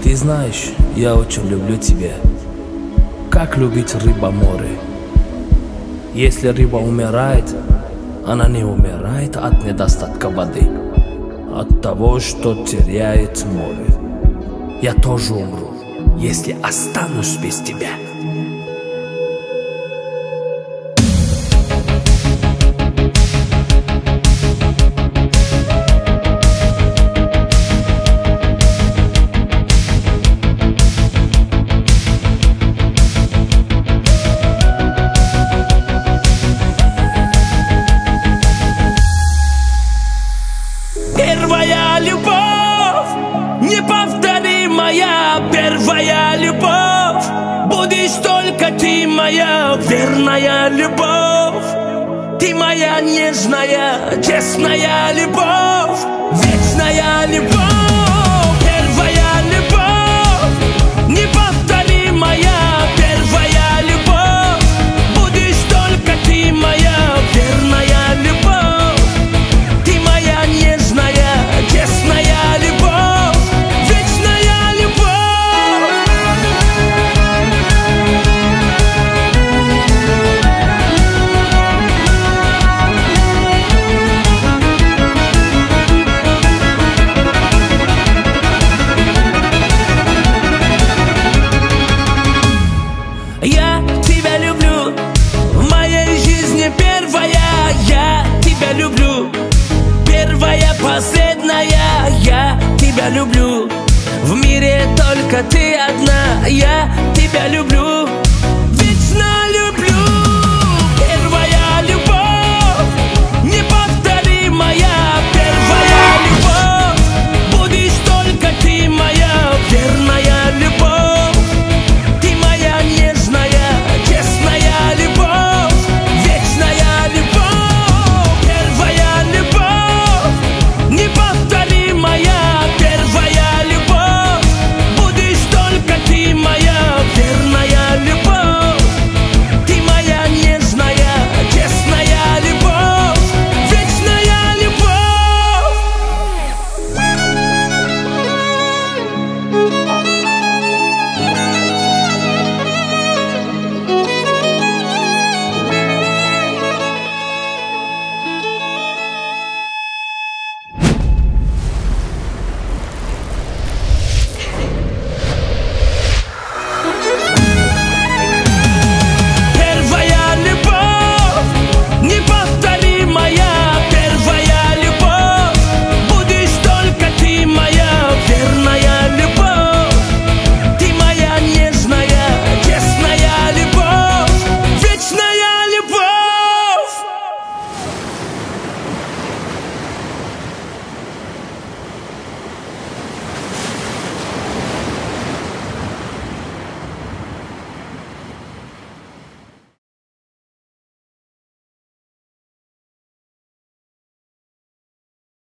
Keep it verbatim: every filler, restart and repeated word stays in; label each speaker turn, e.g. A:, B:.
A: Ты знаешь, я очень люблю тебя. Как любит рыба море. Если рыба умирает, она не умирает от недостатка воды, от того, что теряет море. Я тоже умру, если останусь без тебя.
B: Первая любовь, неповторимая первая любовь. Будешь только ты моя верная любовь. Ты моя нежная, честная любовь, вечная любовь. Первая любовь, неповторимая первая любовь. Будешь только ты моя верная любовь. Ты моя нежная, честная любовь, вечная любовь. Я тебя люблю, в моей жизни первая. Я тебя люблю, первая, последняя. Я тебя люблю, в мире только ты одна. Я тебя люблю, вечно.